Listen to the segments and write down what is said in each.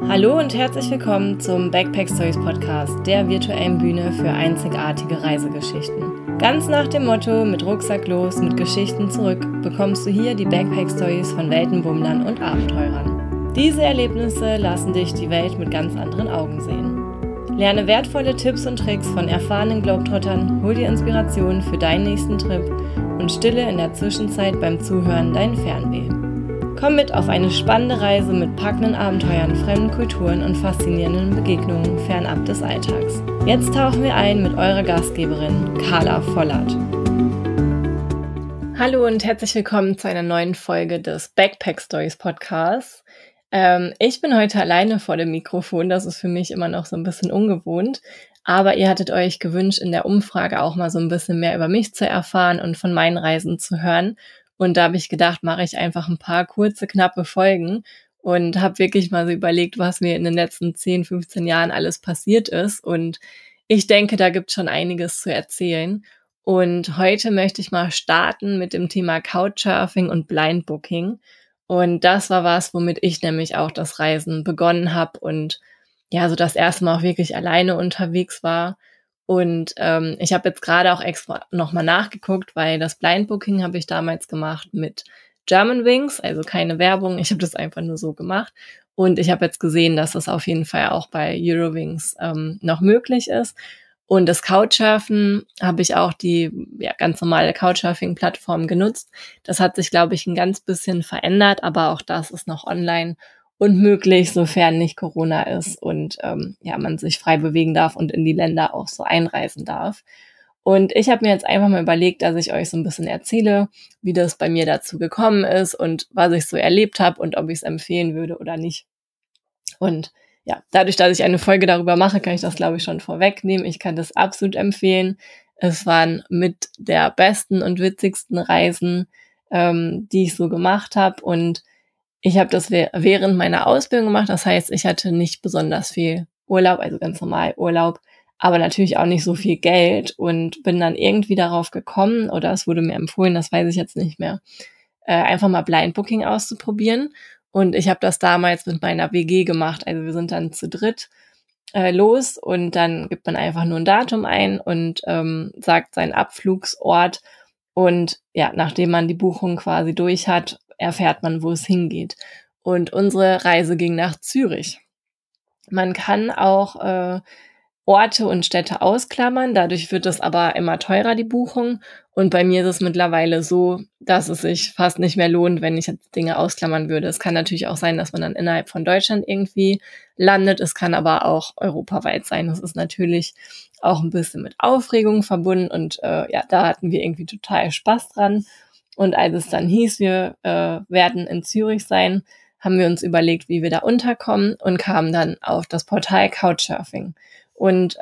Hallo und herzlich willkommen zum Backpack Stories Podcast, der virtuellen Bühne für einzigartige Reisegeschichten. Ganz nach dem Motto: mit Rucksack los, mit Geschichten zurück, bekommst du hier die Backpack Stories von Weltenbummlern und Abenteurern. Diese Erlebnisse lassen dich die Welt mit ganz anderen Augen sehen. Lerne wertvolle Tipps und Tricks von erfahrenen Globetrottern, hol dir Inspiration für deinen nächsten Trip und stille in der Zwischenzeit beim Zuhören dein Fernweh. Komm mit auf eine spannende Reise mit packenden Abenteuern, fremden Kulturen und faszinierenden Begegnungen fernab des Alltags. Jetzt tauchen wir ein mit eurer Gastgeberin Carla Vollert. Hallo und herzlich willkommen zu einer neuen Folge des Backpack Stories Podcasts. Ich bin heute alleine vor dem Mikrofon, das ist für mich immer noch so ein bisschen ungewohnt, aber ihr hattet euch gewünscht, in der Umfrage auch mal so ein bisschen mehr über mich zu erfahren und von meinen Reisen zu hören. Und da habe ich gedacht, mache ich einfach ein paar kurze, knappe Folgen und habe wirklich mal so überlegt, was mir in den letzten 10, 15 Jahren alles passiert ist. Und ich denke, da gibt es schon einiges zu erzählen. Und heute möchte ich mal starten mit dem Thema Couchsurfing und Blind Booking. Und das war was, womit ich nämlich auch das Reisen begonnen habe und ja, so das erste Mal auch wirklich alleine unterwegs war. Und ich habe jetzt gerade auch extra nochmal nachgeguckt, weil das Blind Booking habe ich damals gemacht mit Germanwings, also keine Werbung. Ich habe das einfach nur so gemacht. Und ich habe jetzt gesehen, dass das auf jeden Fall auch bei Eurowings noch möglich ist. Und das Couchsurfen habe ich auch die ganz normale Couchsurfing-Plattform genutzt. Das hat sich, glaube ich, ein ganz bisschen verändert, aber auch das ist noch online und möglich, sofern nicht Corona ist und man sich frei bewegen darf und in die Länder auch so einreisen darf. Und ich habe mir jetzt einfach mal überlegt, dass ich euch so ein bisschen erzähle, wie das bei mir dazu gekommen ist und was ich so erlebt habe und ob ich es empfehlen würde oder nicht. Und ja, dadurch, dass ich eine Folge darüber mache, kann ich das, glaube ich, schon vorwegnehmen. Ich kann das absolut empfehlen. Es waren mit der besten und witzigsten Reisen, die ich so gemacht habe. Und ich habe das während meiner Ausbildung gemacht. Das heißt, ich hatte nicht besonders viel Urlaub, also ganz normal Urlaub, aber natürlich auch nicht so viel Geld und bin dann irgendwie darauf gekommen, oder es wurde mir empfohlen, das weiß ich jetzt nicht mehr, einfach mal Blind Booking auszuprobieren. Und ich habe das damals mit meiner WG gemacht. Also wir sind dann zu dritt los und dann gibt man einfach nur ein Datum ein und sagt seinen Abflugsort. Und ja, nachdem man die Buchung quasi durch hat, erfährt man, wo es hingeht. Und unsere Reise ging nach Zürich. Man kann auch Orte und Städte ausklammern, dadurch wird es aber immer teurer, die Buchung. Und bei mir ist es mittlerweile so, dass es sich fast nicht mehr lohnt, wenn ich jetzt Dinge ausklammern würde. Es kann natürlich auch sein, dass man dann innerhalb von Deutschland irgendwie landet. Es kann aber auch europaweit sein. Das ist natürlich auch ein bisschen mit Aufregung verbunden und da hatten wir irgendwie total Spaß dran. Und als es dann hieß, wir werden in Zürich sein, haben wir uns überlegt, wie wir da unterkommen und kamen dann auf das Portal Couchsurfing. Und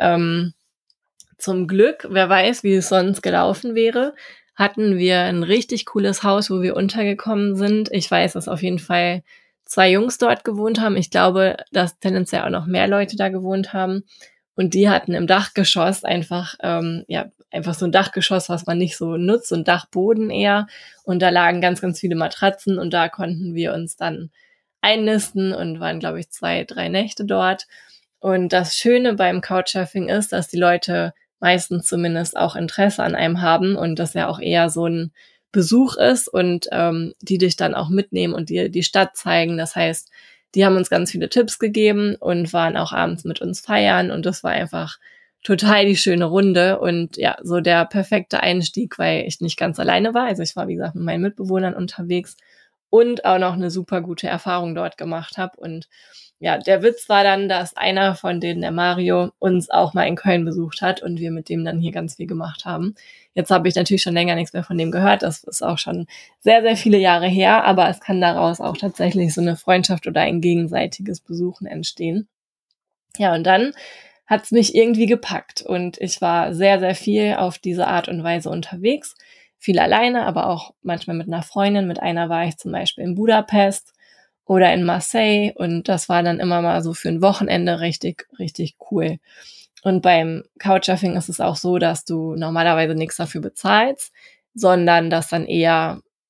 zum Glück, wer weiß, wie es sonst gelaufen wäre, hatten wir ein richtig cooles Haus, wo wir untergekommen sind. Ich weiß, dass auf jeden Fall 2 Jungs dort gewohnt haben. Ich glaube, dass tendenziell auch noch mehr Leute da gewohnt haben. Und die hatten im Dachgeschoss einfach so ein Dachgeschoss, was man nicht so nutzt, so ein Dachboden eher. Und da lagen ganz, ganz viele Matratzen und da konnten wir uns dann einnisten und waren, glaube ich, 2, 3 Nächte dort. Und das Schöne beim Couchsurfing ist, dass die Leute meistens zumindest auch Interesse an einem haben und das ja auch eher so ein Besuch ist und die dich dann auch mitnehmen und dir die Stadt zeigen. Das heißt, die haben uns ganz viele Tipps gegeben und waren auch abends mit uns feiern und das war einfach total die schöne Runde und ja, so der perfekte Einstieg, weil ich nicht ganz alleine war. Also ich war, wie gesagt, mit meinen Mitbewohnern unterwegs und auch noch eine super gute Erfahrung dort gemacht habe. Und ja, der Witz war dann, dass einer von denen, der Mario, uns auch mal in Köln besucht hat und wir mit dem dann hier ganz viel gemacht haben. Jetzt habe ich natürlich schon länger nichts mehr von dem gehört. Das ist auch schon sehr, sehr viele Jahre her, aber es kann daraus auch tatsächlich so eine Freundschaft oder ein gegenseitiges Besuchen entstehen. Ja, und dann hat's mich irgendwie gepackt und ich war sehr, sehr viel auf diese Art und Weise unterwegs. Viel alleine, aber auch manchmal mit einer Freundin. Mit einer war ich zum Beispiel in Budapest oder in Marseille und das war dann immer mal so für ein Wochenende richtig, richtig cool. Und beim Couchsurfing ist es auch so, dass du normalerweise nichts dafür bezahlst, sondern dass dann eher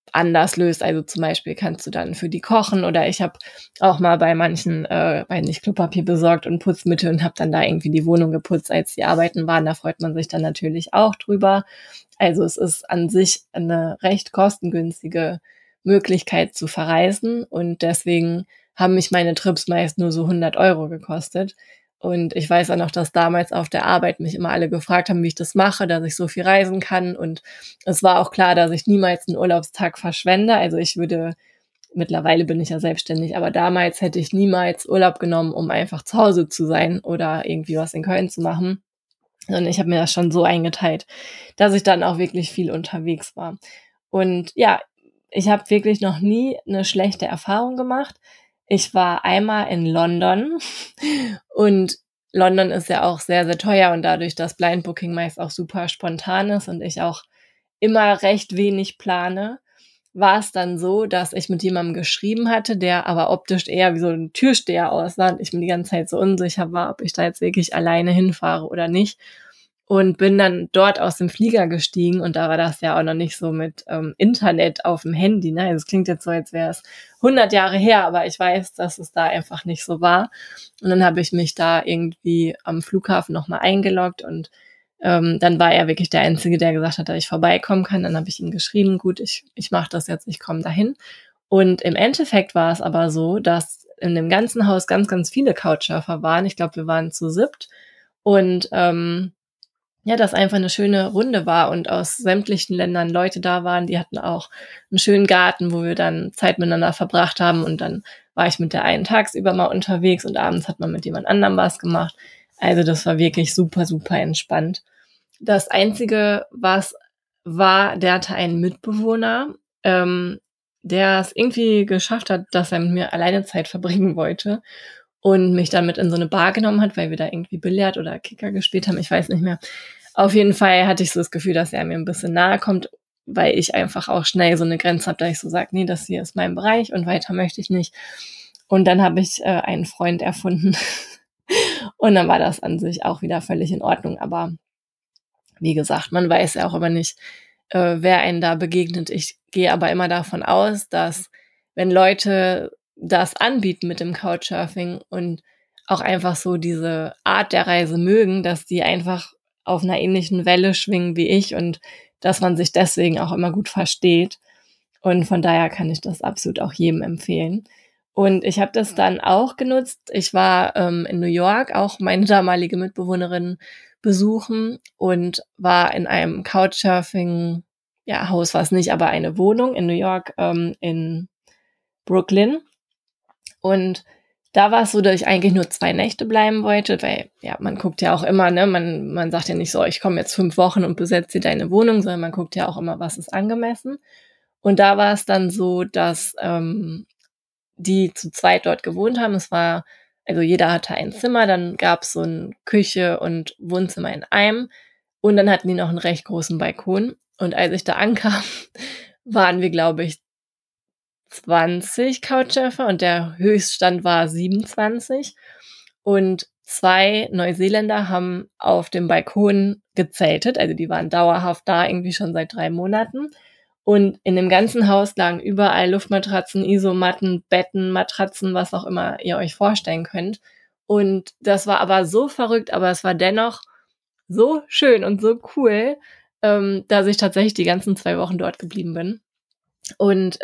anders löst. Also zum Beispiel kannst du dann für die kochen oder ich habe auch mal bei manchen, weiß nicht, Klopapier besorgt und Putzmittel und habe dann da irgendwie die Wohnung geputzt, als die arbeiten waren. Da freut man sich dann natürlich auch drüber. Also es ist an sich eine recht kostengünstige Möglichkeit zu verreisen und deswegen haben mich meine Trips meist nur so 100 € gekostet. Und ich weiß auch noch, dass damals auf der Arbeit mich immer alle gefragt haben, wie ich das mache, dass ich so viel reisen kann. Und es war auch klar, dass ich niemals einen Urlaubstag verschwende. Also mittlerweile bin ich ja selbstständig, aber damals hätte ich niemals Urlaub genommen, um einfach zu Hause zu sein oder irgendwie was in Köln zu machen. Und ich habe mir das schon so eingeteilt, dass ich dann auch wirklich viel unterwegs war. Und ja, ich habe wirklich noch nie eine schlechte Erfahrung gemacht. Ich war einmal in London und London ist ja auch sehr, sehr teuer und dadurch, dass Blind Booking meist auch super spontan ist und ich auch immer recht wenig plane, war es dann so, dass ich mit jemandem geschrieben hatte, der aber optisch eher wie so ein Türsteher aussah und ich mir die ganze Zeit so unsicher war, ob ich da jetzt wirklich alleine hinfahre oder nicht. Und bin dann dort aus dem Flieger gestiegen und da war das ja auch noch nicht so mit Internet auf dem Handy. Ne? Also es klingt jetzt so, als wäre es 100 Jahre her, aber ich weiß, dass es da einfach nicht so war. Und dann habe ich mich da irgendwie am Flughafen nochmal eingeloggt und dann war er wirklich der Einzige, der gesagt hat, dass ich vorbeikommen kann. Dann habe ich ihm geschrieben, gut, ich mache das jetzt, ich komme dahin. Und im Endeffekt war es aber so, dass in dem ganzen Haus ganz, ganz viele Couchsurfer waren. Ich glaube, wir waren zu siebt. Und ja, das einfach eine schöne Runde war und aus sämtlichen Ländern Leute da waren. Die hatten auch einen schönen Garten, wo wir dann Zeit miteinander verbracht haben. Und dann war ich mit der einen tagsüber mal unterwegs und abends hat man mit jemand anderem was gemacht. Also das war wirklich super, super entspannt. Das Einzige, was war, der hatte einen Mitbewohner, der es irgendwie geschafft hat, dass er mit mir alleine Zeit verbringen wollte und mich dann mit in so eine Bar genommen hat, weil wir da irgendwie Billard oder Kicker gespielt haben. Ich weiß nicht mehr. Auf jeden Fall hatte ich so das Gefühl, dass er mir ein bisschen nahe kommt, weil ich einfach auch schnell so eine Grenze habe, dass ich so sage, nee, das hier ist mein Bereich und weiter möchte ich nicht. Und dann habe ich einen Freund erfunden und dann war das an sich auch wieder völlig in Ordnung. Aber wie gesagt, man weiß ja auch immer nicht, wer einen da begegnet. Ich gehe aber immer davon aus, dass wenn Leute das anbieten mit dem Couchsurfing und auch einfach so diese Art der Reise mögen, dass die einfach auf einer ähnlichen Welle schwingen wie ich und dass man sich deswegen auch immer gut versteht. Und von daher kann ich das absolut auch jedem empfehlen. Und ich habe das dann auch genutzt. Ich war in New York, auch meine damalige Mitbewohnerin besuchen und war in einem Couchsurfing, ja, Haus war es nicht, aber eine Wohnung in New York, in Brooklyn. Und da war es so, dass ich eigentlich nur 2 Nächte bleiben wollte, weil, ja, man guckt ja auch immer, ne, man sagt ja nicht so, ich komme jetzt 5 Wochen und besetze dir deine Wohnung, sondern man guckt ja auch immer, was ist angemessen. Und da war es dann so, dass die zu zweit dort gewohnt haben. Also jeder hatte ein Zimmer, dann gab es so eine Küche und Wohnzimmer in einem und dann hatten die noch einen recht großen Balkon. Und als ich da ankam, waren wir, glaube ich, 20 Couchsurfer und der Höchststand war 27. Und 2 Neuseeländer haben auf dem Balkon gezeltet, also die waren dauerhaft da, irgendwie schon seit 3 Monaten. Und in dem ganzen Haus lagen überall Luftmatratzen, Isomatten, Betten, Matratzen, was auch immer ihr euch vorstellen könnt. Und das war aber so verrückt, aber es war dennoch so schön und so cool, dass ich tatsächlich die ganzen 2 Wochen dort geblieben bin. Und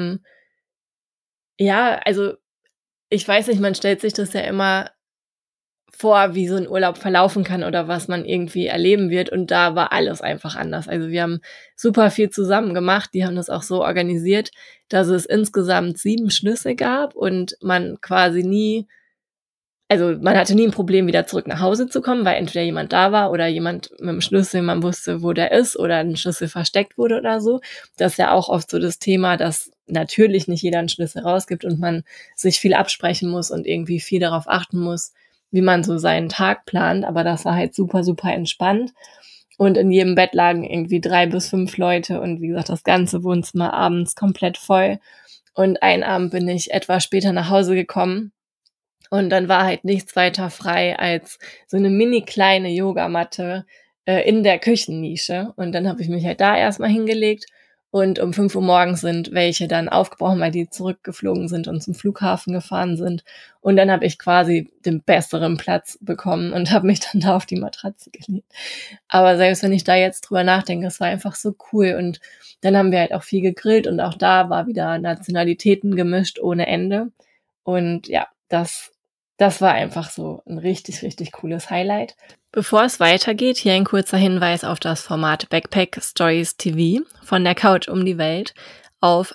ja, also ich weiß nicht, man stellt sich das ja immer vor, wie so ein Urlaub verlaufen kann oder was man irgendwie erleben wird. Und da war alles einfach anders. Also wir haben super viel zusammen gemacht. Die haben das auch so organisiert, dass es insgesamt 7 Schlüssel gab und man quasi man hatte nie ein Problem, wieder zurück nach Hause zu kommen, weil entweder jemand da war oder jemand mit dem Schlüssel, man wusste, wo der ist oder ein Schlüssel versteckt wurde oder so. Das ist ja auch oft so das Thema, dass natürlich nicht jeder einen Schlüssel rausgibt und man sich viel absprechen muss und irgendwie viel darauf achten muss, wie man so seinen Tag plant. Aber das war halt super, super entspannt. Und in jedem Bett lagen irgendwie 3 bis 5 Leute und wie gesagt, das ganze Wohnzimmer abends komplett voll. Und einen Abend bin ich etwas später nach Hause gekommen und dann war halt nichts weiter frei als so eine mini kleine Yogamatte in der Küchennische. Und dann habe ich mich halt da erstmal hingelegt Und um 5 Uhr morgens sind welche dann aufgebrochen, weil die zurückgeflogen sind und zum Flughafen gefahren sind. Und dann habe ich quasi den besseren Platz bekommen und habe mich dann da auf die Matratze gelegt. Aber selbst wenn ich da jetzt drüber nachdenke, es war einfach so cool. Und dann haben wir halt auch viel gegrillt und auch da war wieder Nationalitäten gemischt ohne Ende. Und ja, das war einfach so ein richtig, richtig cooles Highlight. Bevor es weitergeht, hier ein kurzer Hinweis auf das Format Backpack Stories TV von der Couch um die Welt. Auf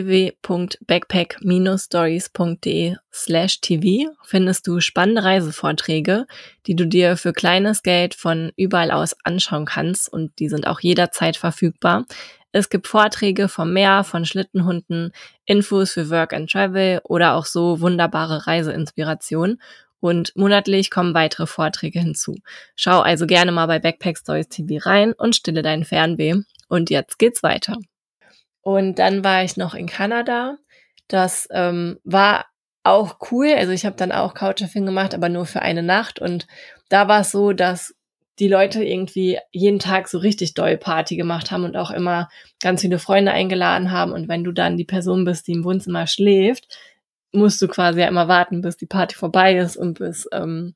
www.backpack-stories.de/tv findest du spannende Reisevorträge, die du dir für kleines Geld von überall aus anschauen kannst und die sind auch jederzeit verfügbar. Es gibt Vorträge vom Meer, von Schlittenhunden, Infos für Work and Travel oder auch so wunderbare Reiseinspirationen. Und monatlich kommen weitere Vorträge hinzu. Schau also gerne mal bei Backpack Stories TV rein und stille deinen Fernweh. Und jetzt geht's weiter. Und dann war ich noch in Kanada. Das war auch cool. Also ich habe dann auch Couchsurfing gemacht, aber nur für eine Nacht. Und da war es so, dass die Leute irgendwie jeden Tag so richtig doll Party gemacht haben und auch immer ganz viele Freunde eingeladen haben. Und wenn du dann die Person bist, die im Wohnzimmer schläft, musst du quasi ja immer warten, bis die Party vorbei ist und bis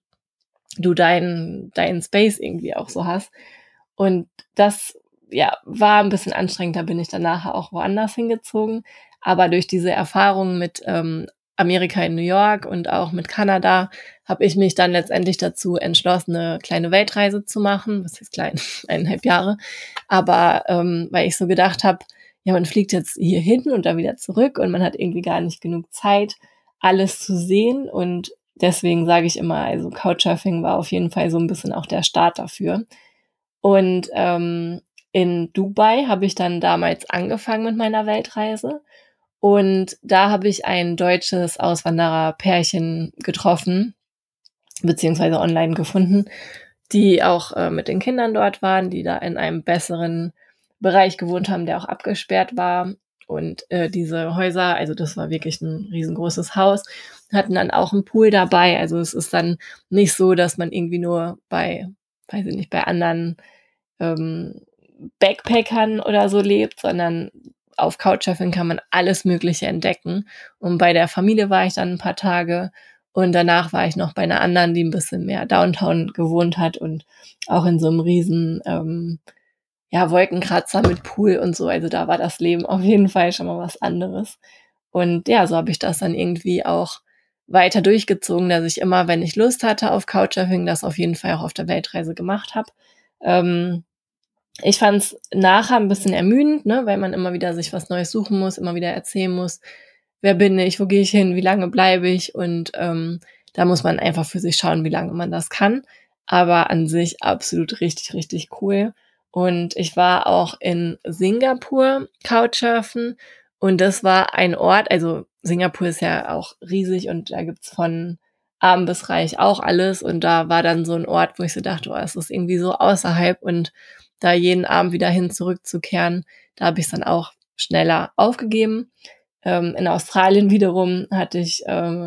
du deinen Space irgendwie auch so hast. Und das, ja, war ein bisschen anstrengend. Da bin ich dann nachher auch woanders hingezogen. Aber durch diese Erfahrung mit Amerika in New York und auch mit Kanada habe ich mich dann letztendlich dazu entschlossen, eine kleine Weltreise zu machen. Was ist klein? 1,5 Jahre. Aber weil ich so gedacht habe, ja, man fliegt jetzt hier hin und dann wieder zurück und man hat irgendwie gar nicht genug Zeit, alles zu sehen. Und deswegen sage ich immer, also Couchsurfing war auf jeden Fall so ein bisschen auch der Start dafür. Und in Dubai habe ich dann damals angefangen mit meiner Weltreise. Und da habe ich ein deutsches Auswandererpärchen getroffen, beziehungsweise online gefunden, die auch mit den Kindern dort waren, die da in einem besseren Bereich gewohnt haben, der auch abgesperrt war. Und diese Häuser, also das war wirklich ein riesengroßes Haus, hatten dann auch einen Pool dabei. Also es ist dann nicht so, dass man irgendwie nur weiß ich nicht, bei anderen ähm, Backpackern oder so lebt, sondern auf Couchsurfing kann man alles Mögliche entdecken. Und bei der Familie war ich dann ein paar Tage und danach war ich noch bei einer anderen, die ein bisschen mehr Downtown gewohnt hat und auch in so einem riesen ja, Wolkenkratzer mit Pool und so. Also da war das Leben auf jeden Fall schon mal was anderes. Und ja, so habe ich das dann irgendwie auch weiter durchgezogen, dass ich immer, wenn ich Lust hatte auf Couchsurfing, das auf jeden Fall auch auf der Weltreise gemacht habe. Ich fand es nachher ein bisschen ermüdend, ne, weil man immer wieder sich was Neues suchen muss, immer wieder erzählen muss, wer bin ich, wo gehe ich hin, wie lange bleibe ich und da muss man einfach für sich schauen, wie lange man das kann. Aber an sich absolut richtig, richtig cool. Und ich war auch in Singapur Couchsurfen und das war ein Ort, also Singapur ist ja auch riesig und da gibt's von arm bis reich auch alles und da war dann so ein Ort, wo ich so dachte, oh, es ist irgendwie so außerhalb und da jeden Abend wieder hin zurückzukehren, da habe ich es dann auch schneller aufgegeben. In Australien wiederum hatte ich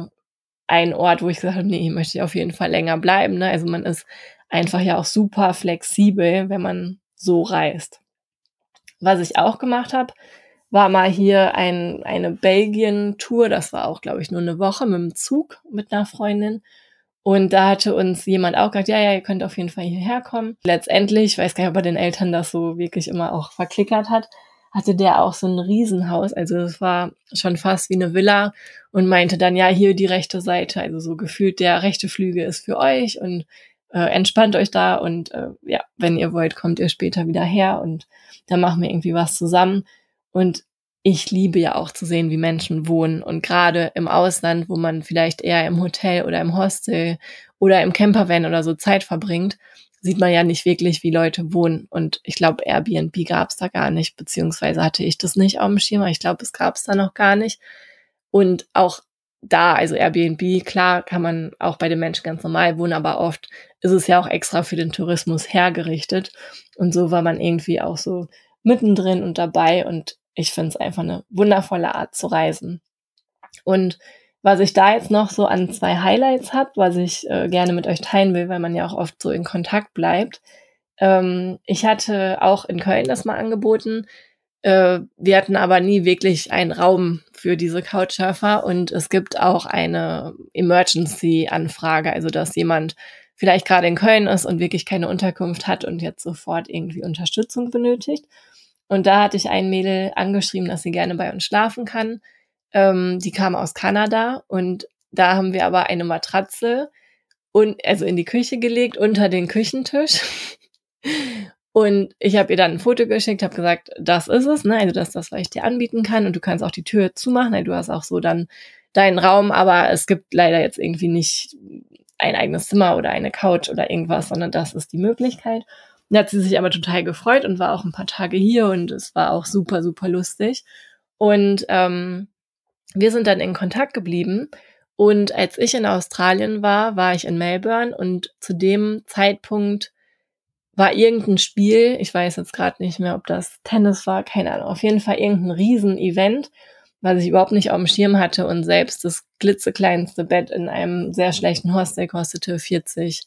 einen Ort, wo ich gesagt habe, nee, hier möchte ich auf jeden Fall länger bleiben. Ne? Also man ist einfach ja auch super flexibel, wenn man so reist. Was ich auch gemacht habe, war mal hier eine Belgien-Tour. Das war auch, glaube ich, nur eine Woche mit dem Zug mit einer Freundin. Und da hatte uns jemand auch gesagt, ja, ja, ihr könnt auf jeden Fall hierher kommen. Letztendlich, ich weiß gar nicht, ob er den Eltern das so wirklich immer auch verklickert hat, hatte der auch so ein Riesenhaus. Also es war schon fast wie eine Villa und meinte dann, ja, hier die rechte Seite, also so gefühlt der rechte Flügel ist für euch und entspannt euch da und ja, wenn ihr wollt, kommt ihr später wieder her und dann machen wir irgendwie was zusammen. Und ich liebe ja auch zu sehen, wie Menschen wohnen. Und gerade im Ausland, wo man vielleicht eher im Hotel oder im Hostel oder im Campervan oder so Zeit verbringt, sieht man ja nicht wirklich, wie Leute wohnen. Und ich glaube, Airbnb gab es da gar nicht, beziehungsweise hatte ich das nicht auf dem Schirm. Ich glaube, es gab es da noch gar nicht. Und auch da, also Airbnb, klar, kann man auch bei den Menschen ganz normal wohnen, aber oft ist es ja auch extra für den Tourismus hergerichtet. Und so war man irgendwie auch so mittendrin und dabei und ich finde es einfach eine wundervolle Art zu reisen. Und was ich da jetzt noch so an 2 Highlights habe, was ich gerne mit euch teilen will, weil man ja auch oft so in Kontakt bleibt. Ich hatte auch in Köln das mal angeboten, Wir hatten aber nie wirklich einen Raum für diese Couchsurfer und es gibt auch eine Emergency-Anfrage, also dass jemand vielleicht gerade in Köln ist und wirklich keine Unterkunft hat und jetzt sofort irgendwie Unterstützung benötigt. Und da hatte ich ein Mädel angeschrieben, dass sie gerne bei uns schlafen kann. Die kam aus Kanada und da haben wir aber eine Matratze also in die Küche gelegt, unter den Küchentisch. Und ich habe ihr dann ein Foto geschickt, habe gesagt, das ist es, ne? Also das ist das, was ich dir anbieten kann. Und du kannst auch die Tür zumachen. Also du hast auch so dann deinen Raum, aber es gibt leider jetzt irgendwie nicht ein eigenes Zimmer oder eine Couch oder irgendwas, sondern das ist die Möglichkeit. Da hat sie sich aber total gefreut und war auch ein paar Tage hier und es war auch super, super lustig. Und wir sind dann in Kontakt geblieben. Und als ich in Australien war ich in Melbourne und zu dem Zeitpunkt war irgendein Spiel, ich weiß jetzt gerade nicht mehr, ob das Tennis war, keine Ahnung, auf jeden Fall irgendein Riesen-Event, was ich überhaupt nicht auf dem Schirm hatte und selbst das klitzekleinste Bett in einem sehr schlechten Hostel kostete $40.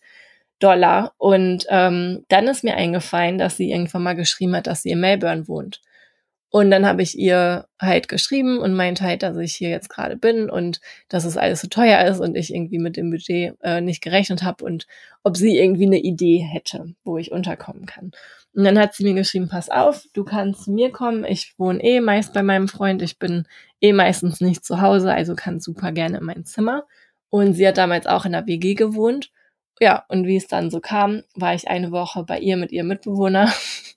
Und dann ist mir eingefallen, dass sie irgendwann mal geschrieben hat, dass sie in Melbourne wohnt. Und dann habe ich ihr halt geschrieben und meinte halt, dass ich hier jetzt gerade bin und dass es alles so teuer ist und ich irgendwie mit dem Budget nicht gerechnet habe und ob sie irgendwie eine Idee hätte, wo ich unterkommen kann. Und dann hat sie mir geschrieben, pass auf, du kannst zu mir kommen, ich wohne meist bei meinem Freund, ich bin meistens nicht zu Hause, also kann super gerne in mein Zimmer. Und sie hat damals auch in der WG gewohnt. Ja, und wie es dann so kam, war ich eine Woche bei ihr mit ihrem Mitbewohner.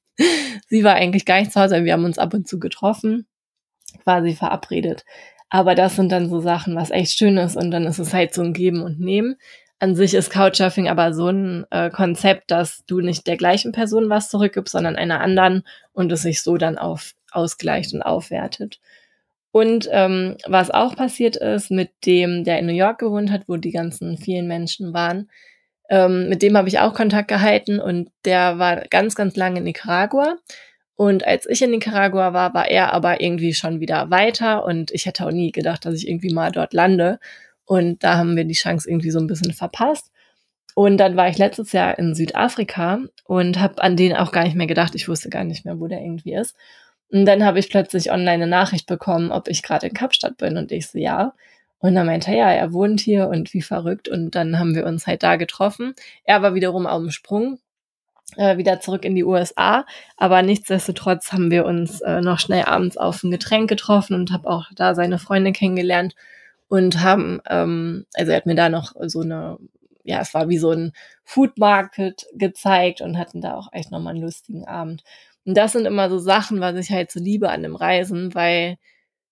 Sie war eigentlich gar nicht zu Hause, wir haben uns ab und zu getroffen, quasi verabredet. Aber das sind dann so Sachen, was echt schön ist und dann ist es halt so ein Geben und Nehmen. An sich ist Couchsurfing aber so ein Konzept, dass du nicht der gleichen Person was zurückgibst, sondern einer anderen und es sich so dann ausgleicht und aufwertet. Und was auch passiert ist mit dem, der in New York gewohnt hat, wo die ganzen vielen Menschen waren, mit dem habe ich auch Kontakt gehalten und der war ganz, ganz lange in Nicaragua. Und als ich in Nicaragua war er aber irgendwie schon wieder weiter und ich hätte auch nie gedacht, dass ich irgendwie mal dort lande. Und da haben wir die Chance irgendwie so ein bisschen verpasst. Und dann war ich letztes Jahr in Südafrika und habe an den auch gar nicht mehr gedacht. Ich wusste gar nicht mehr, wo der irgendwie ist. Und dann habe ich plötzlich online eine Nachricht bekommen, ob ich gerade in Kapstadt bin und ich so, ja. Und dann meinte er, ja, er wohnt hier und wie verrückt. Und dann haben wir uns halt da getroffen. Er war wiederum auf dem Sprung, wieder zurück in die USA. Aber nichtsdestotrotz haben wir uns noch schnell abends auf ein Getränk getroffen und habe auch da seine Freunde kennengelernt und haben, also er hat mir da noch so es war wie so ein Food Market gezeigt und hatten da auch echt nochmal einen lustigen Abend. Und das sind immer so Sachen, was ich halt so liebe an dem Reisen, weil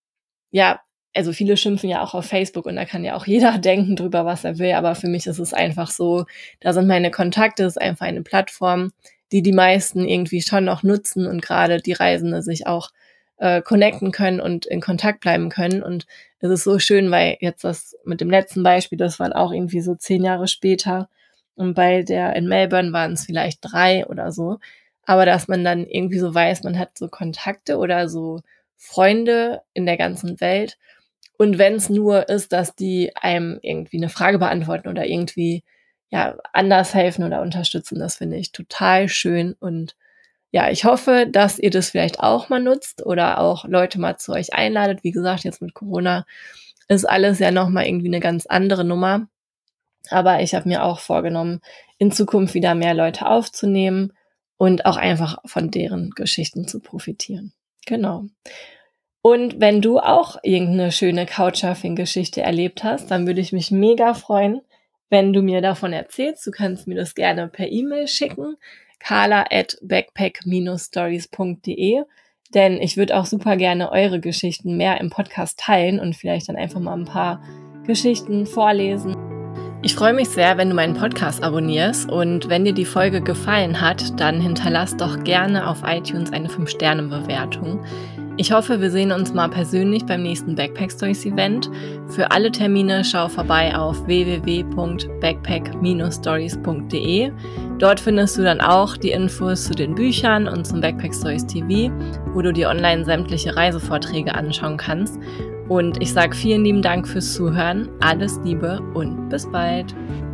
ja, also viele schimpfen ja auch auf Facebook und da kann ja auch jeder denken drüber, was er will, aber für mich ist es einfach so, da sind meine Kontakte, ist einfach eine Plattform, die meisten irgendwie schon noch nutzen und gerade die Reisende sich auch connecten können und in Kontakt bleiben können. Und es ist so schön, weil jetzt das mit dem letzten Beispiel, das war auch irgendwie so 10 Jahre später und bei der in Melbourne waren es vielleicht 3 oder so. Aber dass man dann irgendwie so weiß, man hat so Kontakte oder so Freunde in der ganzen Welt. Und wenn es nur ist, dass die einem irgendwie eine Frage beantworten oder irgendwie anders helfen oder unterstützen, das finde ich total schön. Und ja, ich hoffe, dass ihr das vielleicht auch mal nutzt oder auch Leute mal zu euch einladet. Wie gesagt, jetzt mit Corona ist alles ja nochmal irgendwie eine ganz andere Nummer. Aber ich habe mir auch vorgenommen, in Zukunft wieder mehr Leute aufzunehmen und auch einfach von deren Geschichten zu profitieren. Genau. Und wenn du auch irgendeine schöne Couchsurfing-Geschichte erlebt hast, dann würde ich mich mega freuen, wenn du mir davon erzählst. Du kannst mir das gerne per E-Mail schicken, carla@backpack-stories.de, denn ich würde auch super gerne eure Geschichten mehr im Podcast teilen und vielleicht dann einfach mal ein paar Geschichten vorlesen. Ich freue mich sehr, wenn du meinen Podcast abonnierst und wenn dir die Folge gefallen hat, dann hinterlass doch gerne auf iTunes eine 5-Sterne-Bewertung. Ich hoffe, wir sehen uns mal persönlich beim nächsten Backpack Stories Event. Für alle Termine schau vorbei auf www.backpack-stories.de. Dort findest du dann auch die Infos zu den Büchern und zum Backpack Stories TV, wo du dir online sämtliche Reisevorträge anschauen kannst. Und ich sage vielen lieben Dank fürs Zuhören, alles Liebe und bis bald.